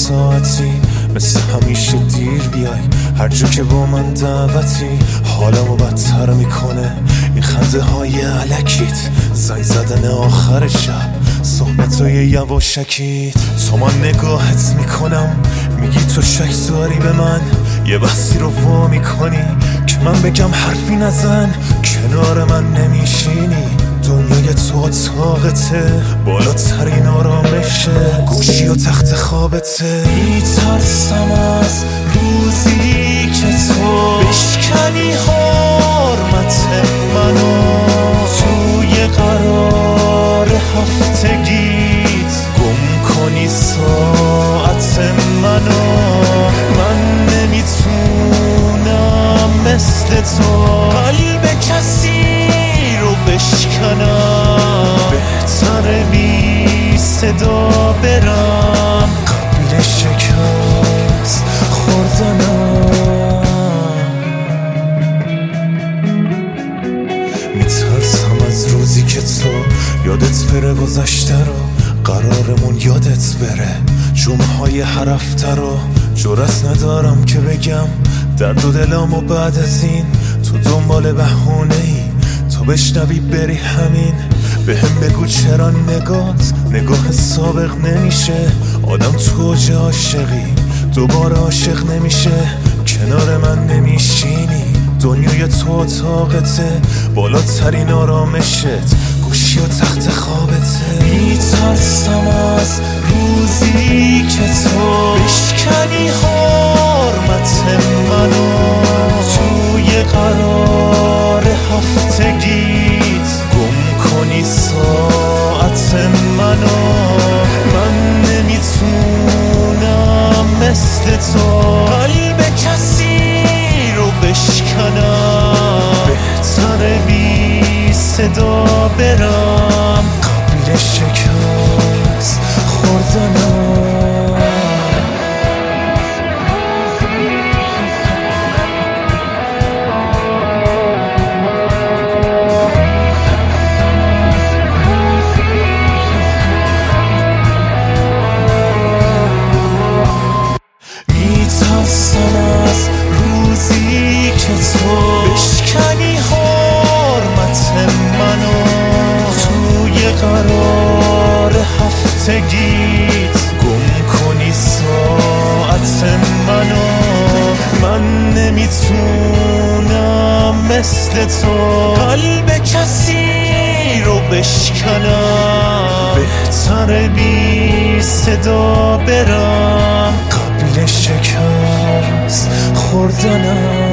ساعتی مثل همیشه دیر بیای، هر جا که با من دعوتی حالمو بدتر میکنه این خنده های علکیت، زنگ زدن آخر شب، صحبتای یواشکیت. تو من نگاهت میکنم میگی تو شک داری به من، یه بحثی رو وا میکنی که من بگم حرفی نزن، کنار من نمیشینی، دنیای تو اتاقته، بالاترین آرامشه، گوشی و تخت خوابته. میترسم از روزی که تو بشکنی حرمت منو، توی قرار هفتگیت گم کنی ساعت منو. من نمیتونم مثل تو قلب کسی رو بشکنم، بهتره بی صدا برم قبل شکست خوردنم. میترسم از روزی که تو یادت بره گذشته رو، قرارمون یادت بره جمعه های هر هفته رو. جرأت ندارم که بگم درد و دلم و بعد از این تو دنبال بهونه‌ای، تو بشنوی بری همین. بهم بگو چرا نگاه سابق نمیشه، آدم تو اوج عاشقی دوباره عاشق نمیشه، کنار من نمیشینی، دنیای تو اتاقته، بالاترین آرامشت، گوشی و تخت خوابته. میترسم از روزی که تو بشکنی حرمت منو، توی قرار هفتگیت گم کنی ساعت منو. من نمیتونم مثل تو قلب کسی رو بشکنم، بهتره بی صدا برم قبل شکست خوردنم. میترسم از روزی که تو بشکنی حرمت منو، توی قرار هفتگیت گم کنی ساعت منو. من نمیتونم مثل تو قلب کسی رو بشکنم، بهتره بی صدا برم قبل شکست خوردنم.